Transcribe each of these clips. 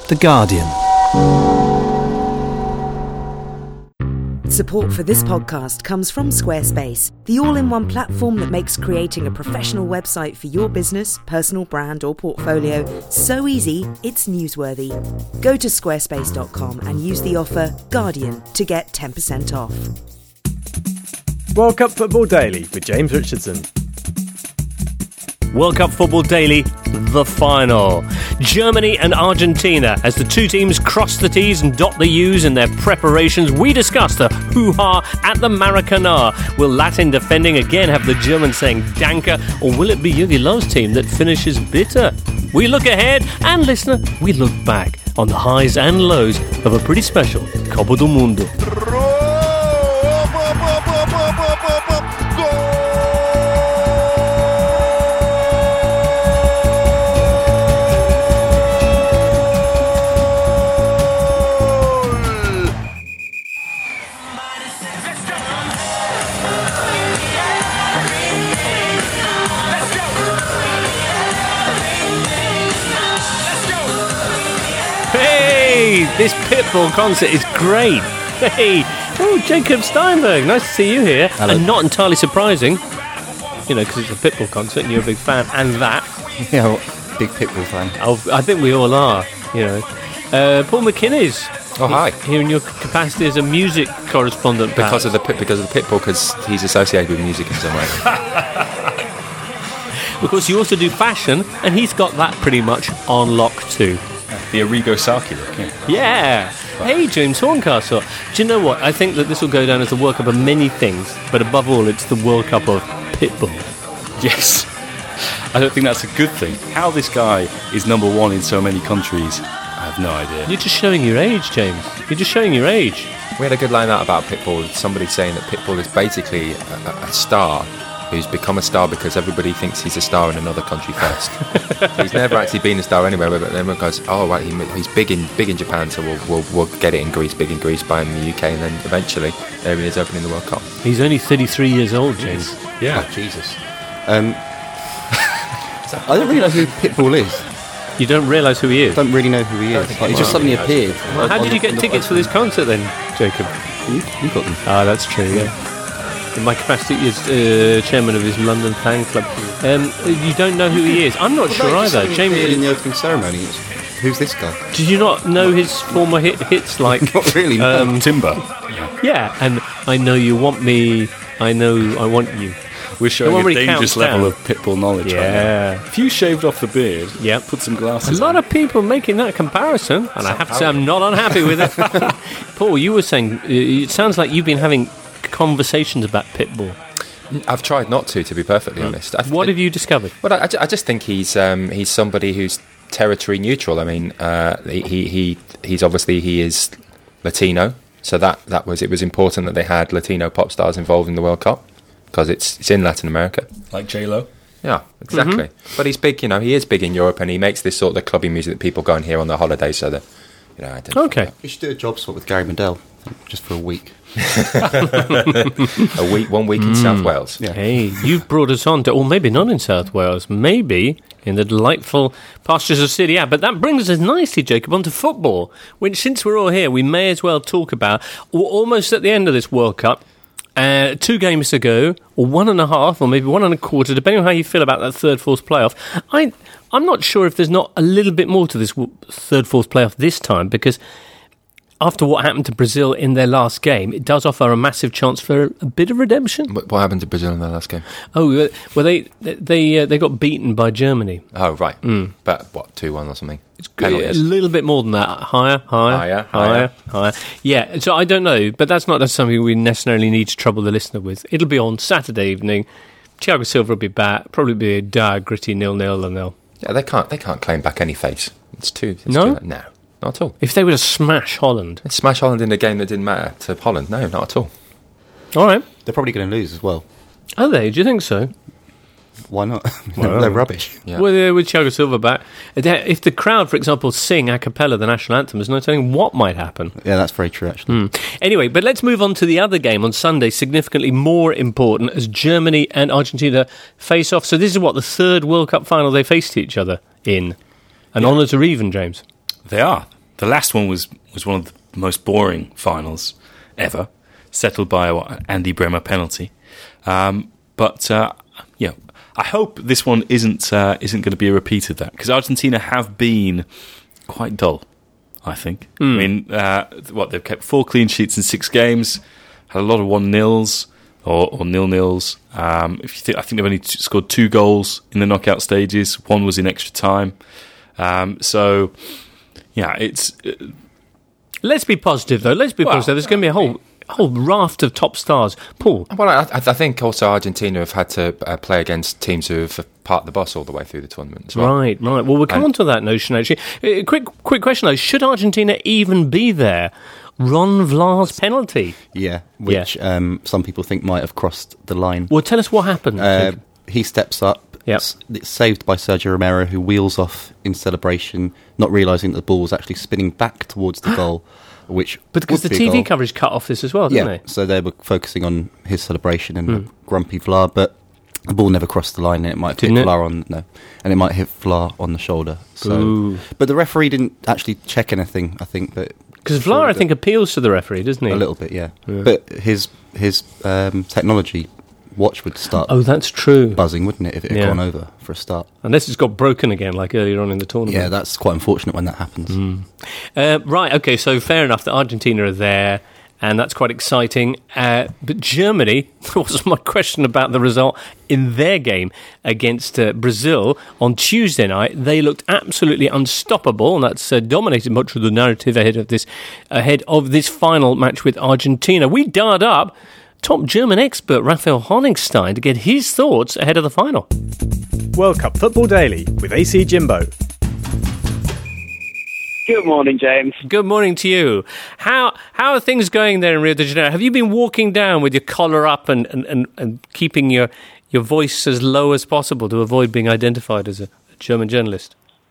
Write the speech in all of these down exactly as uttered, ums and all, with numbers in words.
The Guardian. Support for this podcast comes from Squarespace, the all-in-one platform that makes creating a professional website for your business, personal brand or portfolio so easy it's newsworthy. Go to squarespace dot com and use the offer Guardian to get ten percent off. World Cup Football Daily with James Richardson. World Cup Football Daily, the final. Germany and Argentina, as the two teams cross the T's and dot the U's in their preparations, we discuss the hoo-ha at the Maracanã. Will Latin defending again have the Germans saying danke, or will it be Jogi Löw's team that finishes bitter? We look ahead, and listener, we look back on the highs and lows of a pretty special Copa do Mundo. This Pitbull concert is great. Hey, oh, Jacob Steinberg, nice to see you here. Hello. And not entirely surprising, you know, because it's a Pitbull concert and you're a big fan, and that. Yeah, well, big Pitbull fan. Oh, I think we all are, you know. Uh, Paul McInnes. Oh, hi. Here in your capacity as a music correspondent, Because of the pit, because of the Pitbull, because he's associated with music in some way. Of course, you also do fashion, and he's got that pretty much on lock too. The Arrigo Sacchi look, yeah. Yeah. Hey, James Horncastle. Do you know what? I think that this will go down as the World Cup of many things, but above all, it's the World Cup of Pitbull. Yes. I don't think that's a good thing. How this guy is number one in so many countries, I have no idea. You're just showing your age, James. You're just showing your age. We had a good line out about Pitbull. Somebody saying that Pitbull is basically a, a star who's become a star because everybody thinks he's a star in another country first. So he's never actually been a star anywhere, but then everyone goes, oh, right, he, he's big in big in Japan, so we'll, we'll, we'll get it in Greece, big in Greece, buy him in the U K, and then eventually there he is opening the World Cup. He's only thirty-three years old, James. Yeah. Oh, Jesus. Um, I don't really know who Pitbull is. You don't realise who he is? I don't really know who he is. Like, he just suddenly appeared. Well, how did you get tickets for this concert then, Jacob? You, you got them. Ah, that's true, yeah. In my capacity as uh, chairman of his London fan club. Um, you don't know who he is? I'm not Well, sure no, either. James James, appeared in the opening ceremony. It's, who's this guy? did you not know his former hit, hits like... Not really. No. um, Timber. Yeah, and I know you want me, I know I want you. We're showing one a where he dangerous counts level down. of Pitbull knowledge right Yeah. now. If you shaved off the beard, Yep. put some A glasses lot on. of people making that comparison, and I have to say I'm not unhappy with it. Paul, you were saying, uh, it sounds like you've been having conversations about Pitbull. I've tried not to, to be perfectly honest. I, What have you discovered? Well, I, I just think he's um, he's somebody who's territory neutral. I mean, uh, he he he's obviously he is Latino, so that, that was it was important that they had Latino pop stars involved in the World Cup because it's it's in Latin America. Like J-Lo. Yeah, exactly. Mm-hmm. But he's big, you know. He is big in Europe, and he makes this sort of the clubbing music that people go and hear on their holidays. So that you know, I don't Okay. You should do a job swap with Gary Medell, just for a week. a week, one week in Mm. South Wales. Yeah. Hey, you've brought us on to, or maybe not in South Wales, maybe in the delightful pastures of City. Yeah, but that brings us nicely, Jacob, onto football, which, since we're all here, we may as well talk about. We're almost at the end of this World Cup. Uh, two games to go, or one and a half, or maybe one and a quarter, depending on how you feel about that third, fourth playoff. I, I'm not sure if there's not a little bit more to this w- third, fourth playoff this time, because after what happened to Brazil in their last game, it does offer a massive chance for a bit of redemption. What, what happened to Brazil in their last game? Oh, uh, well, they they uh, they got beaten by Germany. Oh, right. Mm. But what, two one or something? A Penalties. little bit more than that. Higher, higher, Higher, higher, higher. Yeah, so I don't know, but that's not something we necessarily need to trouble the listener with. It'll be on Saturday evening. Thiago Silva will be back. Probably be a dire, gritty nil-nil, and they'll... Yeah, they can't. They can't claim back any face. It's too. It's No? Too late. No, not at all. If they were to smash Holland... They'd smash Holland in a game that didn't matter to Holland. No, not at all. All right. They're probably going to lose as well. Are they? Do you think so? Why not? Well, They're rubbish. Yeah. With, uh, with Thiago Silva back. If the crowd, for example, sing a cappella the national anthem, there's no telling what might happen. Yeah, that's very true, actually. Mm. Anyway, but let's move on to the other game on Sunday, significantly more important, as Germany and Argentina face off. So this is what, the third World Cup final they faced each other in? An Yeah. honour to even, James. They are. the last one was, was one of the most boring finals ever, settled by what, Andy Bremer penalty. Um, but uh, yeah, I hope this one isn't uh, isn't going to be a repeat of that, because Argentina have been quite dull, I think. Mm. I mean, uh, what, they've kept four clean sheets in six games, had a lot of one-nils or, or nil-nils. Um, if you think, I think they've only t- scored two goals in the knockout stages. One was in extra time. Um, so, yeah, it's... Uh, Let's be positive, though. Let's be well, positive. There's going to be a whole... A whole raft of top stars. Paul? Well, I, I think also Argentina have had to uh, play against teams who have parked the bus all the way through the tournament as well. Right, right. Well, we'll come and, on to that notion, actually. Uh, quick quick question, though. Should Argentina even be there? Ron Vlaar's penalty. Yeah, which yeah. Um, some people think might have crossed the line. Well, tell us what happened. Uh, he steps up. Yep. It's, it's saved by Sergio Romero, who wheels off in celebration, not realising that the ball was actually spinning back towards the goal. Which but because the T V coverage cut off this as well, didn't yeah, they? So they were focusing on his celebration and mm. grumpy Vlaar, but the ball never crossed the line, and it might didn't hit it? Vlaar on no, and it might hit Vlaar on the shoulder. So, Ooh. But the referee didn't actually check anything. I think, but because Vlaar, I think, appeals to the referee, doesn't he? A little bit, yeah. yeah. But his his um, technology watch would start. Oh, that's true. Buzzing, wouldn't it, if it had yeah. gone over for a start? Unless it's got broken again, like earlier on in the tournament. Yeah, that's quite unfortunate when that happens. Mm. Uh, right, okay, so fair enough that Argentina are there, and that's quite exciting. Uh, but Germany, what was my question about the result in their game against uh, Brazil on Tuesday night? They looked absolutely unstoppable, and that's uh, dominated much of the narrative ahead of this ahead of this final match with Argentina. We dialed up top German expert Raphael Honigstein to get his thoughts ahead of the final. World Cup Football Daily with A C Jimbo. Good morning, James. Good morning to you. How how are things going there in Rio de Janeiro? Have you been walking down with your collar up and, and, and, and keeping your, your voice as low as possible to avoid being identified as a, a German journalist?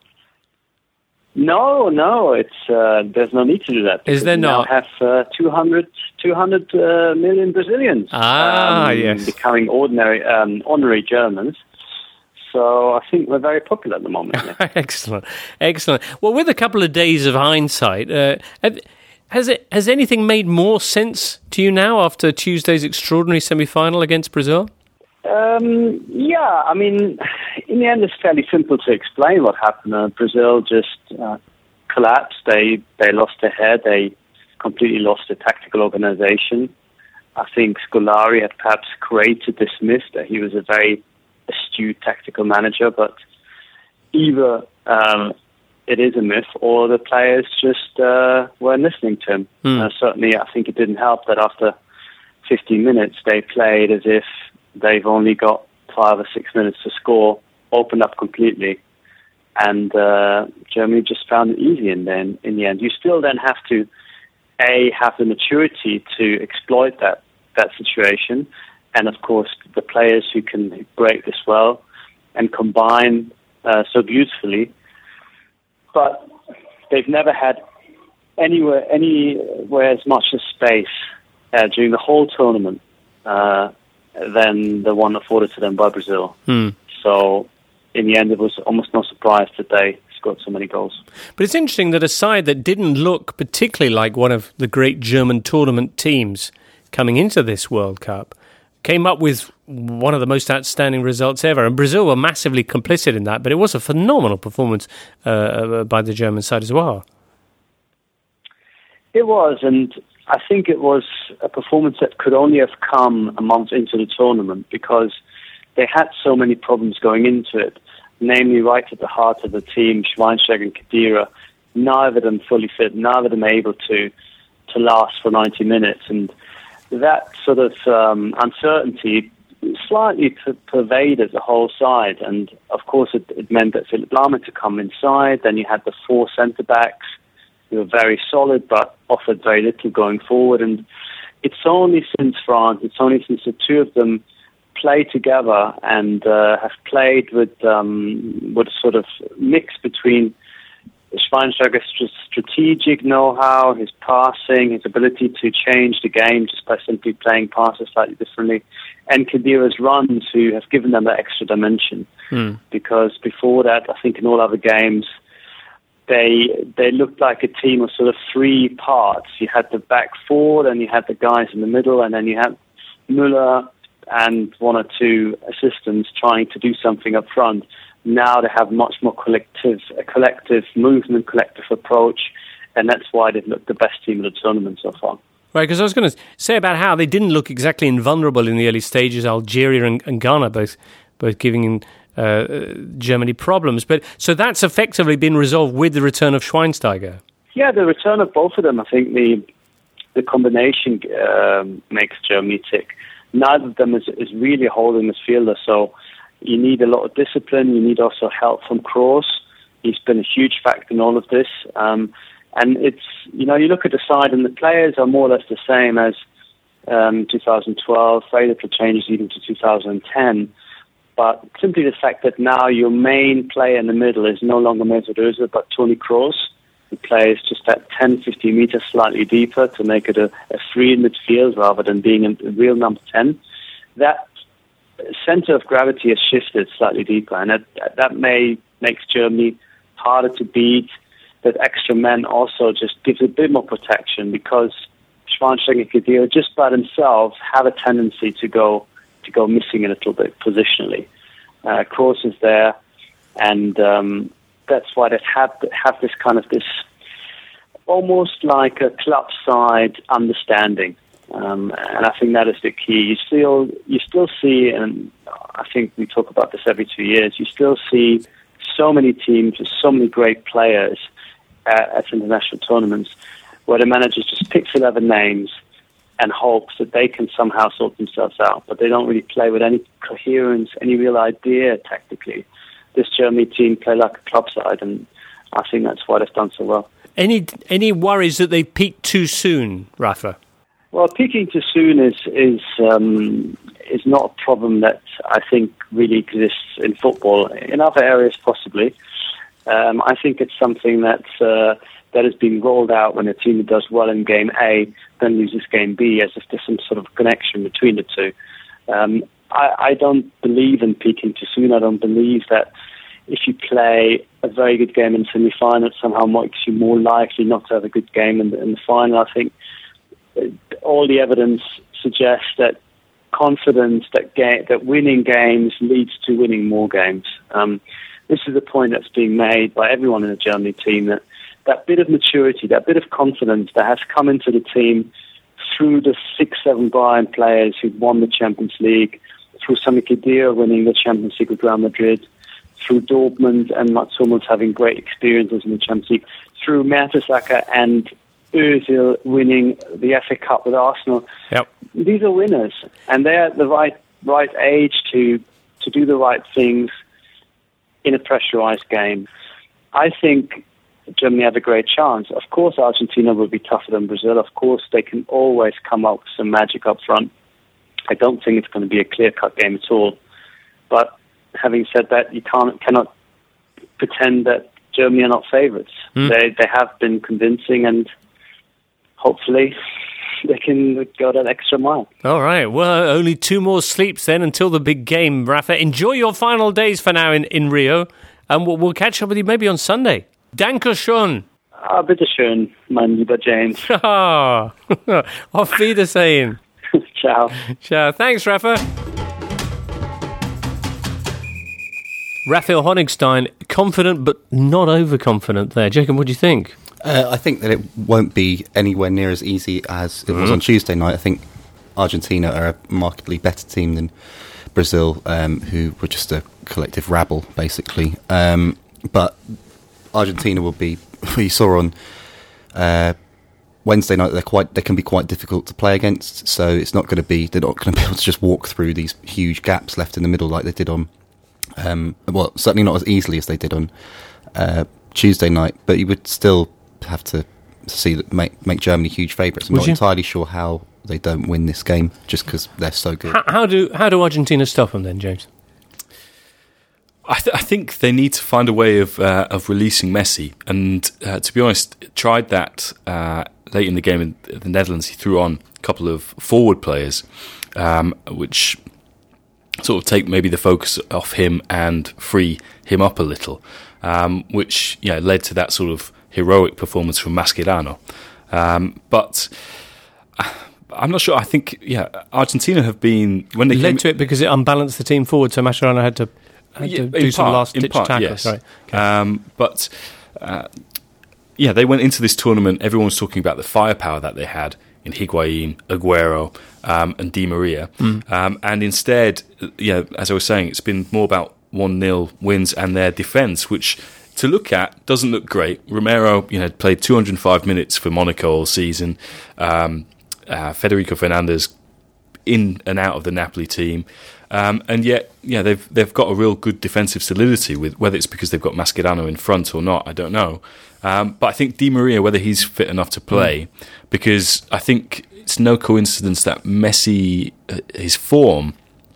No, no, it's uh, there's no need to do that. Is there we not? We now have uh, two hundred, two hundred uh, million Brazilians ah, um, yes. becoming ordinary, um, honorary Germans. So I think we're very popular at the moment. Yeah. Excellent, excellent. Well, with a couple of days of hindsight, uh, has it has anything made more sense to you now after Tuesday's extraordinary semi-final against Brazil? Um, yeah, I mean, in the end, it's fairly simple to explain what happened. Uh, Brazil just uh, collapsed. They they lost their head. They completely lost their tactical organization. I think Scolari had perhaps created this myth that he was a very astute tactical manager, but either um, it is a myth or the players just uh, weren't listening to him. Mm. Uh, certainly, I think it didn't help that after fifteen minutes they played as if they've only got five or six minutes to score, opened up completely, and uh, Germany just found it easy in the, in the end. You still then have to, A, have the maturity to exploit that, that situation, and of course the players who can break this well and combine uh, so beautifully. But they've never had anywhere, anywhere as much as space uh, during the whole tournament uh, than the one afforded to them by Brazil. Hmm. So in the end, it was almost no surprise that they scored so many goals. But it's interesting that a side that didn't look particularly like one of the great German tournament teams coming into this World Cup came up with one of the most outstanding results ever. And Brazil were massively complicit in that, but it was a phenomenal performance uh, by the German side as well. It was, and I think it was a performance that could only have come a month into the tournament because they had so many problems going into it, namely right at the heart of the team, Schweinsteiger and Khedira, neither of them fully fit, neither of them able to to last for ninety minutes. And that sort of um, uncertainty slightly per- pervaded the whole side. And, of course, it, it meant that Philipp Lahm had to come inside. Then you had the four centre-backs who were very solid but offered very little going forward. And it's only since France, it's only since the two of them play together and uh, have played with um, with a sort of mix between Schweinsteiger's strategic know-how, his passing, his ability to change the game just by simply playing passes slightly differently, and Khedira's runs who have given them that extra dimension. Mm. Because before that, I think in all other games, they they looked like a team of sort of three parts. You had the back four, then you had the guys in the middle, and then you had Müller and one or two assistants trying to do something up front. Now they have much more collective, a collective movement, collective approach, and that's why they've looked the best team of the tournament so far. Right, because I was going to say about how they didn't look exactly invulnerable in the early stages. Algeria and, and Ghana both both giving uh, Germany problems, but so that's effectively been resolved with the return of Schweinsteiger. Yeah, the return of both of them. I think the the combination um, makes Germany tick. Neither of them is, is really a holding midfielder, so you need a lot of discipline. You need also help from Kroos. He's been a huge factor in all of this. Um, And it's, you know, you look at the side and the players are more or less the same as um, two thousand twelve, very little changes even to two thousand ten. But simply the fact that now your main player in the middle is no longer Mesut Ozil, but Toni Kroos, who plays just that ten, fifteen meters slightly deeper to make it a, a free in midfield rather than being a, a real number ten. That center of gravity has shifted slightly deeper, and that, that may makes Germany harder to beat. That extra man also just gives a bit more protection because Schweinsteiger and Khedira just by themselves have a tendency to go to go missing a little bit positionally. Uh, Kroos is there, and um, that's why they have have this kind of this almost like a club side understanding, um, and I think that is the key. You still you still see, and I think we talk about this every two years. You still see so many teams with so many great players At, at international tournaments, where the manager just picks eleven names and hopes that they can somehow sort themselves out, but they don't really play with any coherence, any real idea tactically. This Germany team play like a club side, and I think that's why they've done so well. Any any worries that they peaked too soon, Rafa? Well, peaking too soon is is um, is not a problem that I think really exists in football. In other areas, possibly. Um, I think it's something that uh, that has been rolled out when a team does well in game A, then loses game B, as if there's some sort of connection between the two. Um, I, I don't believe in peaking too soon. I don't believe that if you play a very good game in the semi-final, it somehow makes you more likely not to have a good game in the, in the final. I think all the evidence suggests that confidence, that ga- that winning games leads to winning more games. Um, This is the point that's being made by everyone in the Germany team, that that bit of maturity, that bit of confidence that has come into the team through the six, seven Bayern players who won the Champions League, through Sami Khedira winning the Champions League with Real Madrid, through Dortmund and Mats Hummels having great experiences in the Champions League, through Mertesacker and Özil winning the F A Cup with Arsenal. Yep. These are winners, and they're at the right right age to to do the right things in a pressurized game. I think Germany have a great chance. Of course, Argentina will be tougher than Brazil. Of course, they can always come up with some magic up front. I don't think it's going to be a clear-cut game at all. But having said that, you can't cannot pretend that Germany are not favourites. Mm. They they have been convincing, and hopefully they can go that extra mile. All right. Well, only two more sleeps then until the big game, Rafa. Enjoy your final days for now in, in Rio, and we'll, we'll catch up with you maybe on Sunday. Danke schön. Ah, bitte schön, mein lieber James. Auf Wiedersehen. Ciao. Ciao. Thanks, Rafa. Raphael Honigstein, confident but not overconfident there. Jacob, what do you think? Uh, I think that it won't be anywhere near as easy as it mm. was on Tuesday night. I think Argentina are a markedly better team than Brazil, um, who were just a collective rabble, basically. Um, but Argentina will be, we saw on uh, Wednesday night, they're quite, they can be quite difficult to play against. So it's not going to be, they're not going to be able to just walk through these huge gaps left in the middle like they did on, um, well, certainly not as easily as they did on uh, Tuesday night. But you would still have to see that make make Germany huge favourites. I'm Would not you? entirely sure how they don't win this game just because they're so good. How, how do how do Argentina stop them then, James? I, th- I think they need to find a way of uh, of releasing Messi, and uh, to be honest, tried that uh, late in the game in the Netherlands. He threw on a couple of forward players, um, which sort of take maybe the focus off him and free him up a little. um, which you know, led to that sort of heroic performance from Mascherano. Um, but I'm not sure. I think, yeah, Argentina have been... when they led came, to it because it unbalanced the team forward, so Mascherano had to, had yeah, to do some part, last-ditch part, tackles. Yes. Right. Okay. Um, but, uh, yeah, they went into this tournament, everyone was talking about the firepower that they had in Higuain, Aguero, um, and Di Maria. Mm. Um, and instead, yeah, as I was saying, it's been more about one nil wins and their defence, which... to look at, doesn't look great. Romero, you know, played two hundred five minutes for Monaco all season. Um, uh, Federico Fernandez in and out of the Napoli team, um, and yet, yeah, they've they've got a real good defensive solidity. With whether it's because they've got Mascherano in front or not, I don't know. Um, but I think Di Maria, whether he's fit enough to play, mm. because I think it's no coincidence that Messi, uh, his form,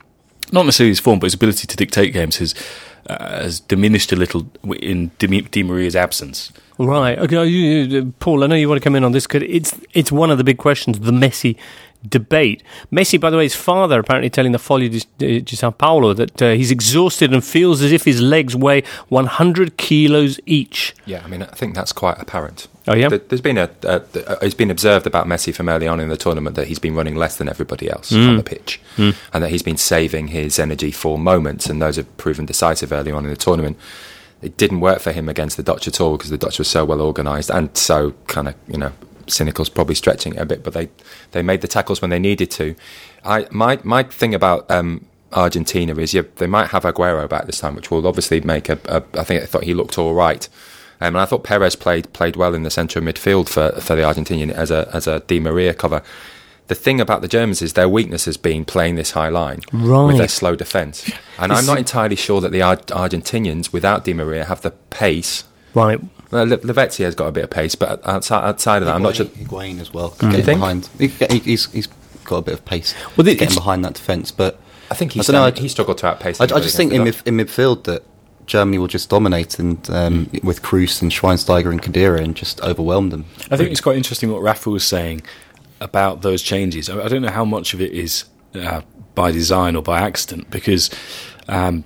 not necessarily his form, but his ability to dictate games, has. Uh, has diminished a little in Di, Di Maria's absence. Right. Okay, you, you, Paul, I know you want to come in on this because it's it's one of the big questions, the Messi debate. Messi, by the way, his father apparently telling the Foglio di, di Sao Paulo that uh, he's exhausted and feels as if his legs weigh one hundred kilos each. Yeah, I mean, I think that's quite apparent. Oh, yeah? There's been a, a, a it's been observed about Messi from early on in the tournament that he's been running less than everybody else mm. on the pitch, mm. and that he's been saving his energy for moments, and those have proven decisive early on in the tournament. It didn't work for him against the Dutch at all because the Dutch were so well organised and so kind of, you know, cynical's probably stretching it a bit, but they, they made the tackles when they needed to. I my my thing about um, Argentina is yeah, they might have Aguero back this time, which will obviously make a. a I think I thought he looked all right. Um, and I thought Perez played played well in the centre of midfield for, for the Argentinian as a as a Di Maria cover. The thing about the Germans is their weakness has been playing this high line right. with their slow defence. And I'm not entirely sure that the Ar- Argentinians, without Di Maria, have the pace. Right. Well, Le- Lavezzi has got a bit of pace, but outside, outside of that, Higuain, I'm not sure. Higuain as well. Mm. Getting behind, he, he's he's got a bit of pace. Well, the, getting behind that defence, but I think he's I don't done, know, he struggled to outpace. I, I just think in, mid, in midfield that Germany will just dominate and um, mm. with Kroos and Schweinsteiger and Khedira and just overwhelm them. I think it's quite interesting what Rafa was saying about those changes. I, I don't know how much of it is uh, by design or by accident, because um,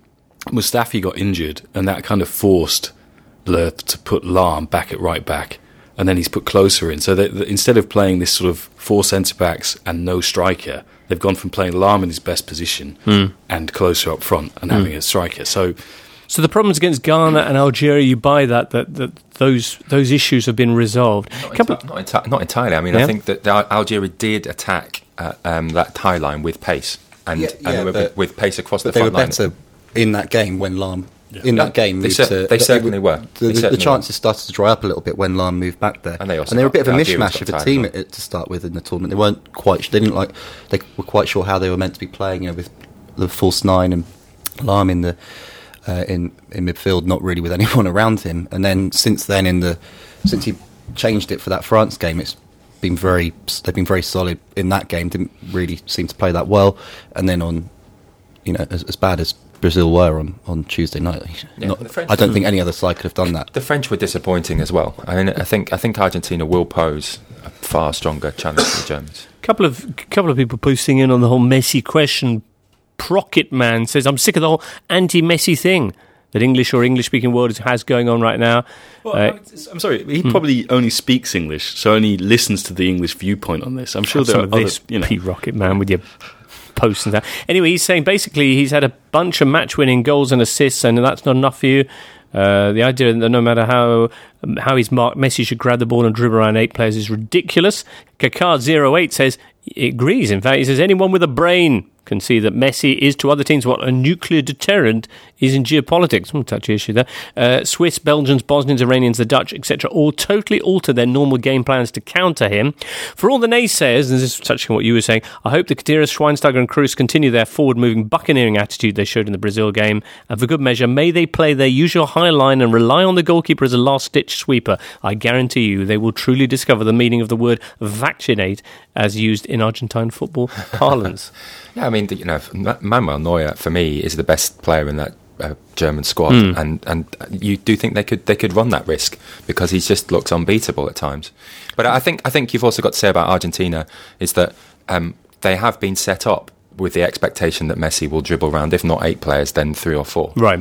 Mustafi got injured and that kind of forced Le to put Lahm back at right back, and then he's put Klose in. So that, that instead of playing this sort of four centre backs and no striker, they've gone from playing Lahm in his best position mm. and Klose up front and mm. having a striker. So. So the problems against Ghana and Algeria, you buy that that, that those those issues have been resolved. Not, enti- not, enti- not entirely. I mean, yeah. I think that the Algeria did attack uh, um, that tie line with pace and, yeah, yeah, and with, with pace across the they front were line. better in that game when Lahm yeah. in yeah. that game they, moved cer- to, they certainly were. The, they the, certainly the chances were. started to dry up a little bit when Lahm moved back there, and they, also and they were a bit of a Algeria's mishmash of a team at, to start with in the tournament. They weren't quite. They didn't like. They were quite sure how they were meant to be playing. You know, with the false nine and Lahm in the. Uh, in in midfield, not really with anyone around him. And then since then, in the since he changed it for that France game, it's been very they've been very solid in that game. Didn't really seem to play that well. And then on, you know, as, as bad as Brazil were on, on Tuesday night, yeah, not, I don't think any other side could have done that. The French were disappointing as well. I mean, I think I think Argentina will pose a far stronger challenge to the Germans. Couple of couple of people posting in on the whole Messi question. Procket Man says, I'm sick of the whole anti-Messi thing that English or English-speaking world has going on right now. Well, uh, I'm sorry, he hmm. probably only speaks English, so only listens to the English viewpoint on this. I'm sure there are other, this, you know. P Rocket Man with your posts and that. Anyway, he's saying basically he's had a bunch of match-winning goals and assists, and that's not enough for you. Uh, the idea that no matter how um, how he's marked, Messi should grab the ball and dribble around eight players is ridiculous. Kakar zero eight says he agrees. In fact, he says anyone with a brain can see that Messi is to other teams what a nuclear deterrent is in geopolitics. We'll touch the issue there. Uh, Swiss, Belgians, Bosnians, Iranians, the Dutch, et cetera all totally alter their normal game plans to counter him. For all the naysayers, and this is touching on what you were saying, I hope the Khedira, Schweinsteiger and Kroos continue their forward-moving buccaneering attitude they showed in the Brazil game. And for good measure, may they play their usual high line and rely on the goalkeeper as a last-ditch sweeper. I guarantee you they will truly discover the meaning of the word vaccinate as used in Argentine football parlance. Yeah, I mean, you know, Manuel Neuer for me is the best player in that uh, German squad, mm. and and you do think they could they could run that risk because he just looks unbeatable at times. But I think I think you've also got to say about Argentina is that um, they have been set up with the expectation that Messi will dribble around, if not eight players, then three or four. Right.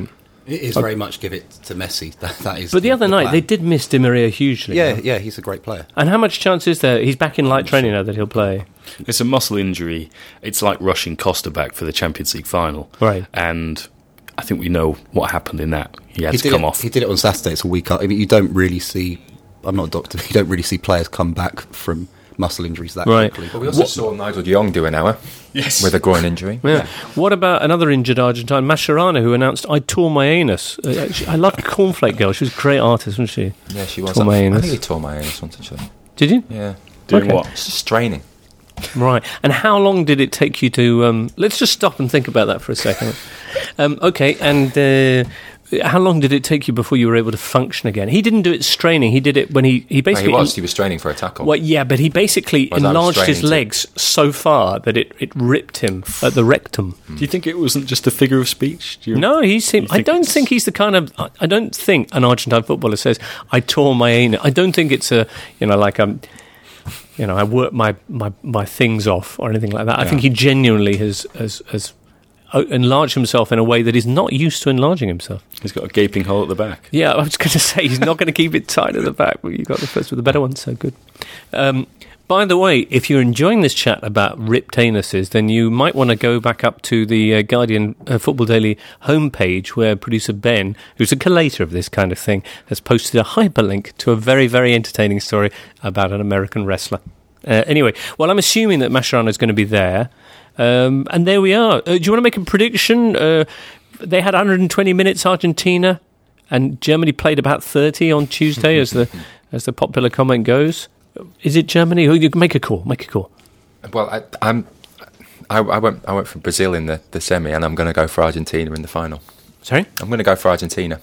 It is very much give it to Messi. That, that is. But the, the other the night, plan. they did miss Di Maria hugely. Yeah, huh? yeah, he's a great player. And how much chance is there? He's back in light training now that he'll play. It's a muscle injury. It's like rushing Costa back for the Champions League final. Right. And I think we know what happened in that. He had he to did come it, off. He did it on Saturday. It's a week up. I mean, you don't really see. I'm not a doctor. But you don't really see players come back from muscle injuries that Right. quickly. Well, we also what? saw Nigel de Jong do an hour Yes. with a groin injury. Yeah. yeah. What about another injured Argentine, Mascherano, who announced, I tore my anus. Uh, she, I loved Cornflake Girl. She was a great artist, wasn't she? Yeah, she was. Tore my I anus. think he tore my anus once, actually. Did you? Yeah. Doing Okay. what? It's just straining. Right. And how long did it take you to... Um, let's just stop and think about that for a second. um, okay, and... Uh, how long did it take you before you were able to function again? He didn't do it straining. He did it when he, he No, basically... he was. He was straining for a tackle. Well, yeah, but he basically Whereas I was enlarged his straining too. legs so far that it, it ripped him at the rectum. Do you think it wasn't just a figure of speech? Do you No, he seemed. You I think don't it's- think he's the kind of. I- I don't think an Argentine footballer says, "I tore my anus." I don't think it's a, you know, like um, you know, I worked my, my, my things off or anything like that. I Yeah. think he genuinely has has has o- enlarged himself in a way that he's not used to enlarging himself. He's got a gaping hole at the back. Yeah, I was going to say he's not going to keep it tight at the back, but you got the first with the better one, so good. Um, by the way, if you're enjoying this chat about ripped anuses, then you might want to go back up to the uh, Guardian uh, Football Daily homepage, where producer Ben, who's a collator of this kind of thing, has posted a hyperlink to a very, very entertaining story about an American wrestler. Uh, anyway, well, I'm assuming that Mascherano is going to be there. Um, and there we are. Uh, do you want to make a prediction? Uh, they had one hundred twenty minutes, Argentina, and Germany played about thirty on Tuesday, as the as the popular comment goes. Is it Germany? Who you make a call? Make a call. Well, I, I'm. I, I went. I went for Brazil in the, the semi, and I'm going to go for Argentina in the final. Sorry, I'm going to go for Argentina.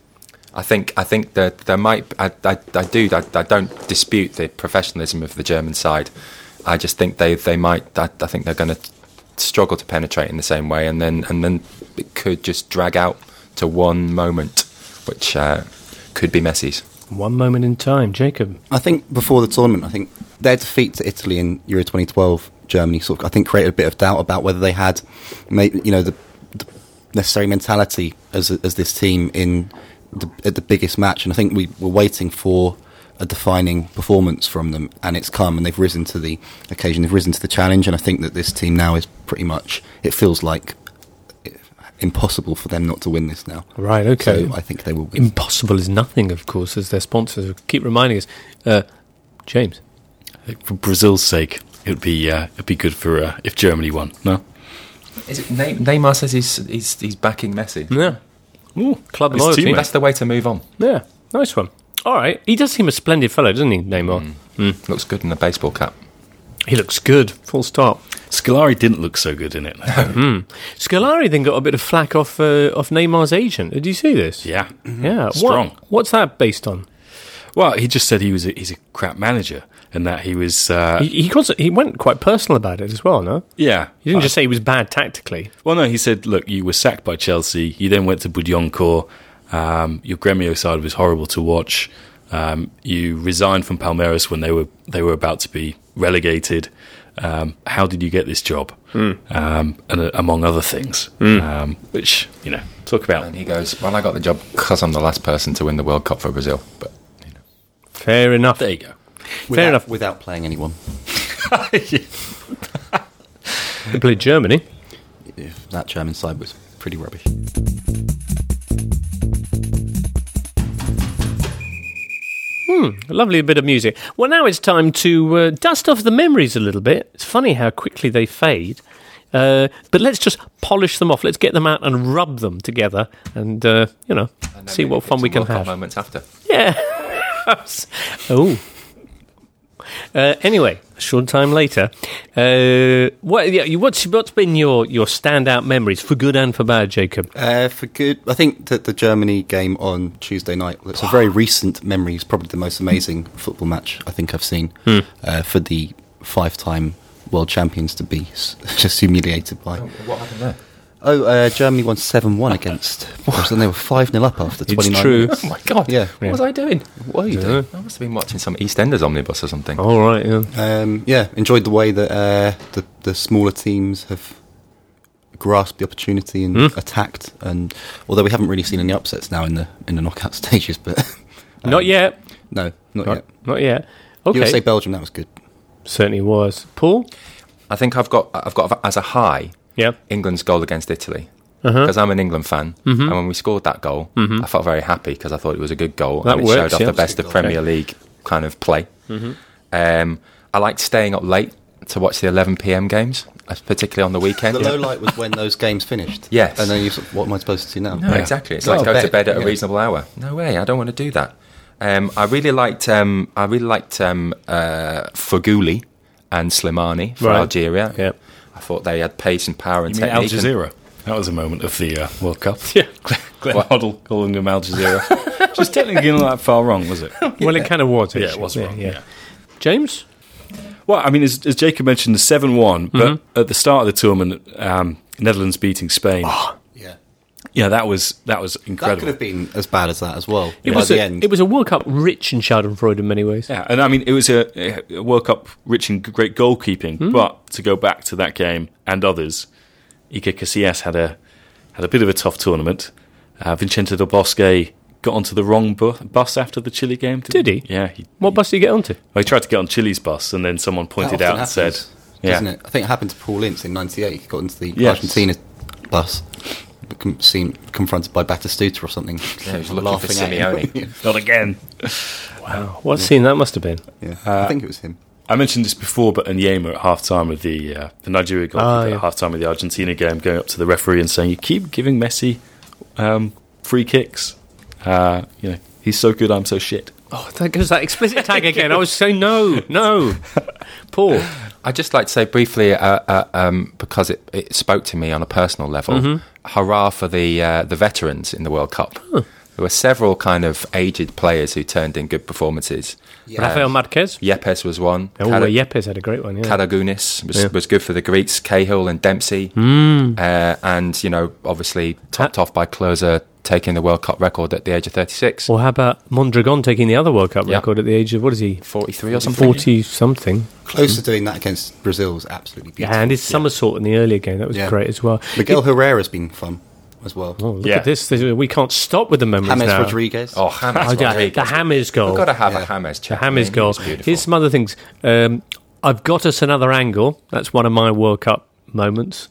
I think. I think that there might. I. I, I do. I, I don't dispute the professionalism of the German side. I just think they. They might. I, I think they're going to struggle to penetrate in the same way, and then and then it could just drag out to one moment, which uh, could be Messi's. one moment in time, Jacob. I think before the tournament, I think their defeat to Italy in Euro twenty twelve, Germany, sort of, I think created a bit of doubt about whether they had, made, you know, the, the necessary mentality as as this team in the, at the biggest match. And I think we were waiting for a defining performance from them, and it's come, and they've risen to the occasion. They've risen to the challenge, and I think that this team now is pretty much. It feels like impossible for them not to win this now. Right, okay. So I think they will win. Impossible is nothing, of course, as their sponsors keep reminding us. Uh, James. I think for Brazil's sake, it would be uh, it'd be good for uh, if Germany won. No, Is it Ne- Neymar says he's, he's he's backing Messi. Yeah. Ooh, club His loyalty. teammate. That's the way to move on. Yeah, nice one. All right. He does seem a splendid fellow, doesn't he, Neymar? Mm. Looks good in a baseball cap. He looks good, full stop. Scolari didn't look so good in it. Mm. Scolari then got a bit of flack off uh, off Neymar's agent. Did you see this? Yeah, Yeah. Strong. What, what's that based on? Well, he just said he was a, he's a crap manager, and that he was. Uh, He he, cons- he went quite personal about it as well, no? yeah, He didn't Uh, just say he was bad tactically. Well, no, he said, look, you were sacked by Chelsea. You then went to Budioncourt. Um, your Gremio side was horrible to watch. Um, you resigned from Palmeiras when they were they were about to be relegated. Um, how did you get this job? Mm. Um, and uh, among other things, um, which you know, talk about. And he goes, well, I got the job because I'm the last person to win the World Cup for Brazil. But you know. Fair enough. There you go. without, Fair enough. Without playing anyone. He played Germany. Yeah, that German side was pretty rubbish. Lovely bit of music. Well, now it's time to uh, dust off the memories a little bit. It's funny how quickly they fade. Uh, but let's just polish them off. Let's get them out and rub them together and, uh, you know, And then see maybe what get fun some we can World Cup have. moments after. Yeah. Oh. Uh, anyway, a short time later, uh, what, yeah, you- what's what's been your, your standout memories for good and for bad, Jacob? Uh, for good, I think that the Germany game on Tuesday night, it's a very recent memory, it's probably the most amazing football match I think I've seen. Hmm. Uh, for the five-time world champions to be s- just humiliated by. Oh, what happened there? Oh, uh, Germany won seven one against, and they were five nil up after It's twenty-nine true. minutes. Oh my God. Yeah. What was I doing? What are you doing? I must have been watching some EastEnders omnibus or something. All right, yeah. Um, yeah, enjoyed the way that uh, the, the smaller teams have grasped the opportunity and Mm. attacked. And although we haven't really seen any upsets now in the in the knockout stages, but um, Not yet. No, not, Not, yet. not yet. Okay. U S A Belgium, that was good. Certainly was. Paul? I think I've got I've got as a high Yeah. England's goal against Italy. Uh-huh. Because I'm an England fan, Mhm. and when we scored that goal, Mhm. I felt very happy because I thought it was a good goal, That and it works, showed off yeah. the best It's a of good goal. Premier League kind of play. Mhm. Um, I liked staying up late to watch the eleven p.m. games, uh, particularly on the weekend. The low light was when those games finished. Yes. And then you sort of, what am I supposed to do now? No, Yeah. exactly. It's Go like to go to bed, bed at a yeah. reasonable hour. No way, I don't want to do that. Um, I really liked um, I really liked um, uh, Fuguli and Slimani for Right. Algeria. Yeah. I thought they had pace and power and You mean Al technique. and- Jazeera? That was a moment of the uh, World Cup. Yeah. Glenn Hoddle calling them Al Jazeera. Just technically not that far wrong, was it? Well, it kind of was. Yeah, actually. it was wrong. Yeah. James? Well, I mean, as, as Jacob mentioned, the seven one, but Mm-hmm. at the start of the tournament, um, Netherlands beating Spain. Yeah. Yeah, that was that was That incredible. could have been as bad as that as well. It by was, the a, end. it was a World Cup rich in Schadenfreude in many ways. Yeah, and I mean, it was a, a World Cup rich in great goalkeeping. Hmm. But to go back to that game and others, Iker Casillas had a had a bit of a tough tournament. Uh, Vincenzo Del Bosque got onto the wrong bu- bus after the Chile game. Did he? Yeah. He, What bus did you get onto? well, he tried to get on Chile's bus, and then someone That pointed often out and happens, said, "Yeah, doesn't it? I think it happened to Paul Ince in ninety-eight. He got into the Yes. Argentina bus, com- seen confronted by Batistuta or something. Yeah, he was looking for laughing at him. Simeone. not again." Wow. What scene that must have been. yeah, I think it was him. I mentioned this before, but Nyema at half time with the uh, the Nigeria goalkeeper Ah, yeah. at half time of the Argentina game, going up to the referee and saying, "You keep giving Messi um, free kicks. Uh, you know, he's so good, I'm so shit." Oh, there goes that explicit tag again. I was saying no, no. Paul? I'd just like to say briefly, uh, uh, um, because it, it spoke to me on a personal level, Mm-hmm. hurrah for the uh, the veterans in the World Cup. There were several kind of aged players who turned in good performances. Rafael Marquez? Yepes was one. Oh, Kada- Yepes had a great one, yeah. Karagunis was, Yeah. was good for the Greeks. Cahill and Dempsey. Mm. Uh, and, you know, obviously topped off by Klose taking the World Cup record at the age of thirty-six. Or how about Mondragon taking the other World Cup Yeah. record at the age of, what is he? forty-three or something. forty-something. Close to doing that against Brazil was absolutely beautiful. Yeah, and his somersault in the earlier game, that was Yeah. great as well. Miguel Herrera's been fun as well. Oh, look Yeah. at this. This- We can't stop with the memories James now. Rodriguez. Oh, James Oh, yeah, Rodriguez. the James goal. We've got to have Yeah. a James The check. James It goal. was beautiful. Here's some other things. Um, I've got us another angle. That's one of my World Cup moments.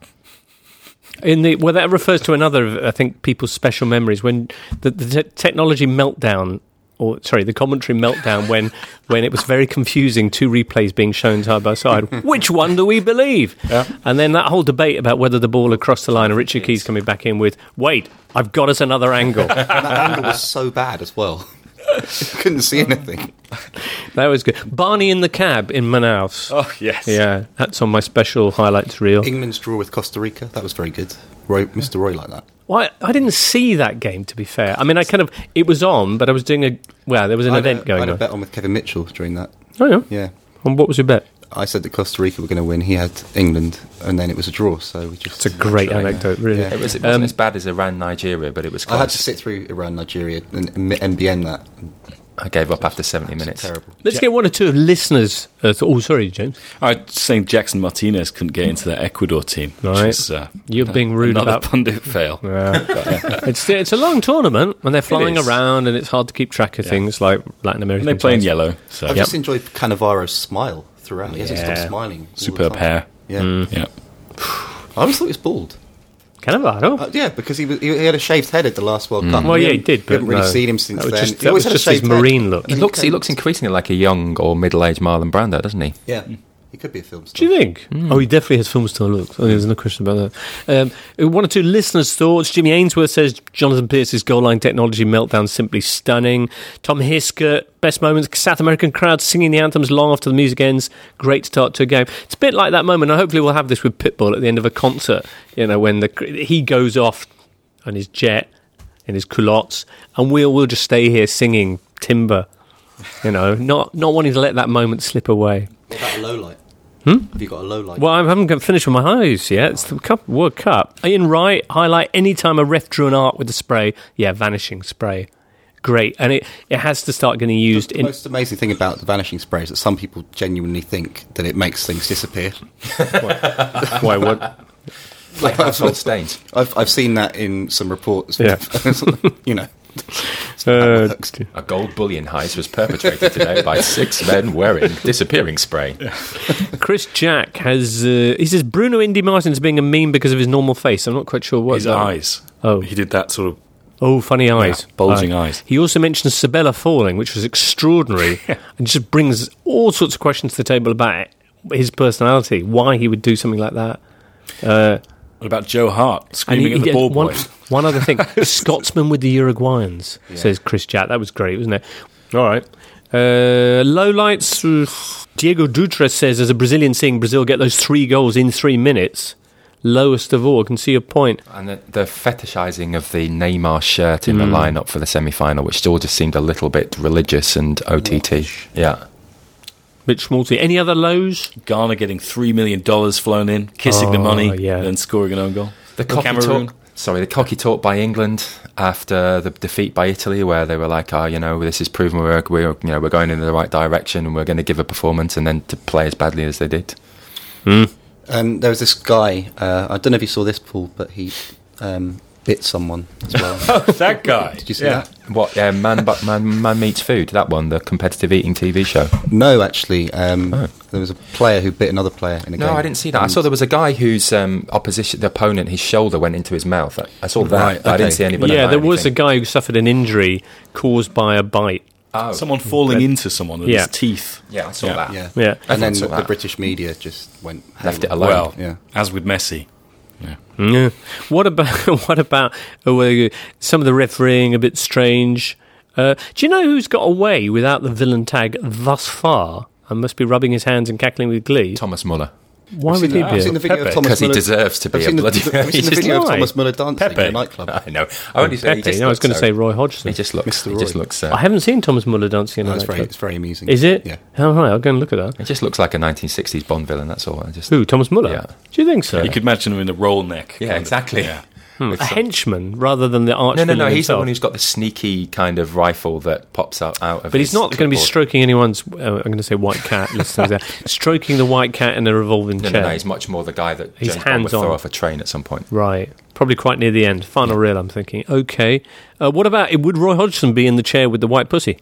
In the well, that refers to another of, I think, people's special memories when the, the te- technology meltdown, or sorry, the commentary meltdown when when it was very confusing. Two replays being shown side by side. Which one do we believe? Yeah. And then that whole debate about whether the ball had crossed the line, and Richard Keys coming back in with, "Wait, I've got us another angle." And that angle was so bad as well. Couldn't see anything. That was good. Barney in the cab in Manaus. Oh yes, Yeah, that's on my special highlights reel. England's draw with Costa Rica, that was very good. Roy, Mister Roy like that. Well, I didn't see that game, to be fair. I mean, I kind of, it was on, but I was doing a, well, there was an I had event a, going I had on. a bet on with Kevin Mitchell during that. Oh, yeah. Yeah. And what was your bet? I said that Costa Rica were going to win. He had England, and then it was a draw. So we just. It's a great Yeah. anecdote, really. Yeah. It, was, it wasn't Um, as bad as Iran, Nigeria, but it was I close. had to sit through Iran, Nigeria, and M B N that. I gave up after seventy minutes. Terrible. Let's get one or two of listeners. Uh, th- oh, sorry, James. I was saying Jackson Martinez couldn't get into that Ecuador team. Which Right. is, uh, You're being rude another about- pundit fail. Yeah. it's it's a long tournament, and they're flying is. around, and it's hard to keep track of Yeah. things like Latin American. And they play in sides. yellow, so I've Yep. just enjoyed Cannavaro's smile throughout. He hasn't Yeah. stopped smiling. all the superb time. hair. Yeah. Mm. Yeah. I always thought he was bald. Cannavaro? Uh, yeah, because he was, he he had a shaved head at the last World Cup. Well, We yeah, he haven't- did, We but haven't really no. seen him since That was then. just- He that always was had a just his shaved head. marine look. He looks, he looks increasingly like a young or middle-aged Marlon Brando, doesn't he? Yeah, he could be a film star. Do you think? Oh, he definitely has film star looks. Oh, there's no question about that. Um, one or two listeners' thoughts. Jimmy Ainsworth says Jonathan Pearce's goal line technology meltdown simply stunning. Tom Hiskett, best moments, South American crowd singing the anthems long after the music ends. Great start to a game. It's a bit like that moment, and hopefully we'll have this with Pitbull at the end of a concert, you know, when the he goes off on his jet, in his culottes, and we'll, we'll just stay here singing Timber, you know, not, not wanting to let that moment slip away. What about a low light? Hmm? Have you got a low light? Well, I haven't got finished with my highs yet. It's the cup, World Cup. Ian Wright, highlight any time a ref drew an arc with the spray. Yeah, vanishing spray. Great. And it, it has to start getting used the in... most amazing thing about the vanishing spray is that some people genuinely think that it makes things disappear. Why, what? like household stains. I've I've seen that in some reports. Yeah. You know. Uh, A gold bullion heist was perpetrated today by six men wearing disappearing spray. Chris Jack has. Uh, he says Bruno Indy Martin's being a meme because of his normal face. I'm not quite sure what. His that- eyes. Oh. He did that sort of Oh, funny eyes. Yeah, bulging Uh, eyes. He also mentions Sabella falling, which was extraordinary, and just brings all sorts of questions to the table about his personality, why he would do something like that. Uh, What about Joe Hart and screaming he- at the he- ball one, boy? one other thing, Scotsman with the Uruguayans, says Chris Jack. That was great, wasn't it? All right. Uh, low lights. uh, Diego Dutra says, as a Brazilian seeing Brazil get those three goals in three minutes, lowest of all. Can see your point. And the, the fetishising of the Neymar shirt in the lineup for the semi-final, which still just seemed a little bit religious and O T T. Yeah. Bit schmaltzy. Any other lows? Ghana getting three million dollars flown in, kissing the Oh, money, yeah. and scoring an own goal. The cocky Cameroon. talk, sorry, the cocky talk by England after the defeat by Italy, where they were like, "Oh, you know, this is proven we're, we're you know we're going in the right direction and we're going to give a performance," and then to play as badly as they did. Um, there was this guy. Uh, I don't know if you saw this, Paul, but he um, bit someone as well. That guy. Did you see Yeah. that? What? Uh, man, but man, man meets food. That one, the competitive eating T V show. No, actually, um, Oh. there was a player who bit another player in a No, game. I didn't see that. I And- saw there was a guy whose um, opposition, the opponent, his shoulder went into his mouth. I, I saw that, Right, but I didn't okay. see anybody. Yeah, hurt there was a anything. guy who suffered an injury caused by a bite. Oh, Someone falling into someone with Yeah. his teeth. yeah, I saw Yeah. that. Yeah, Yeah. and then Everyone saw the that. British media just went Left it haywire. alone. Well, Yeah. as with Messi. Yeah. What about what about uh, uh, some of the refereeing a bit strange? Uh, do you know who's got away without the villain tag thus far and must be rubbing his hands and cackling with glee? Thomas Muller. Why I've would seen he the- be? I've seen the video Pepe. of Thomas Because he Muller. deserves to be I've a seen the, bloody- the, have you he's seen the just video of lying. Thomas Muller dancing Pepe. in a nightclub. I know. I only say he Pepe. just No, I was looks going to so- say Roy Hodgson. He just looks. Mister He just Roy. looks. Uh, I haven't seen Thomas Muller dancing in No, a it's very, nightclub. it's very amusing. Is it? Yeah. Oh, right, I'll go and look at that. It just looks like a nineteen sixties Bond villain. That's all. I just. Who, Thomas Muller? Yeah. Do you think so? You could imagine him in a roll neck. Yeah, kind of- exactly. yeah. With a some- henchman rather than the arch No, no, no. villain He's the himself. one who's got the sneaky kind of rifle that pops out, out of. But he's his not going to be clipboard. stroking anyone's. Uh, I'm going to say white cat. Listeners, there, stroking the white cat in a revolving No, chair. no, no. He's much more the guy that He's James Bond would hands-on. throw off a train at some point. Right, probably quite near the end. Final reel. I'm thinking. Okay, uh, what about would Roy Hodgson be in the chair with the white pussy?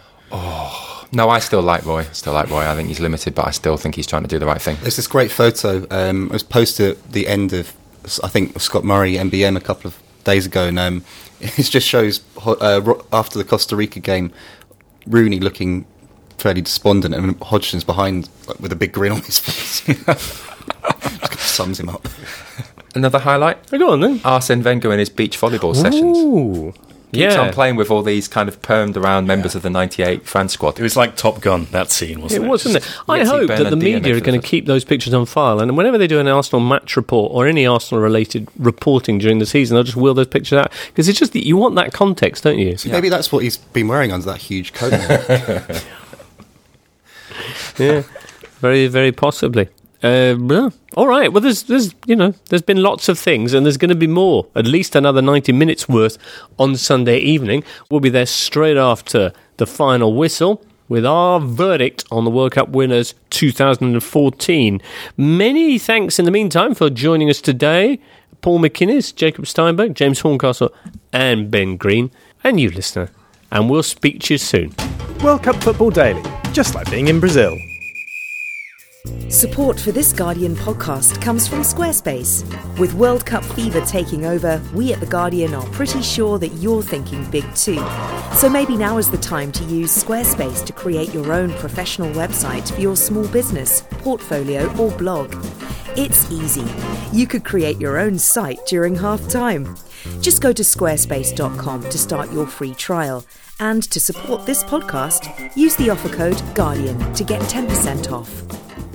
No, I still like Roy. Still like Roy. I think he's limited, but I still think he's trying to do the right thing. There's this great photo. Um, it was posted at the end of, I think, Scott Murray M B M a couple of days ago, and um, it just shows uh, Ro- after the Costa Rica game, Rooney looking fairly despondent, and Hodgson's behind like, with a big grin on his face. Just sums him up. Another highlight: Oh, go on then. Arsene Wenger in his beach volleyball sessions. Ooh, Keeps yeah. on playing with all these kind of permed around members of the ninety-eight France squad. It was like Top Gun, that scene, It wasn't it? wasn't it? I Yeti hope that the Bernardino media are for the going to first- keep those pictures on file, and whenever they do an Arsenal match report or any Arsenal-related reporting during the season, they'll just wheel those pictures out because it's just that you want that context, don't you? So maybe that's what he's been wearing under that huge coat. Yeah, very, very possibly. Uh, yeah. All right. Well, there's, there's, you know, there's been lots of things, and there's going to be more. At least another ninety minutes worth on Sunday evening. We'll be there straight after the final whistle with our verdict on the World Cup winners two thousand fourteen. Many thanks in the meantime for joining us today. Paul McInnes, Jacob Steinberg, James Horncastle, and Ben Green, and you, listener. And we'll speak to you soon. World Cup Football Daily, just like being in Brazil. Support for this Guardian podcast comes from Squarespace. With World Cup fever taking over, we at The Guardian are pretty sure that you're thinking big too. So maybe now is the time to use Squarespace to create your own professional website for your small business, portfolio or blog. It's easy. You could create your own site during half time. Just go to squarespace dot com to start your free trial. And to support this podcast, use the offer code GUARDIAN to get ten percent off.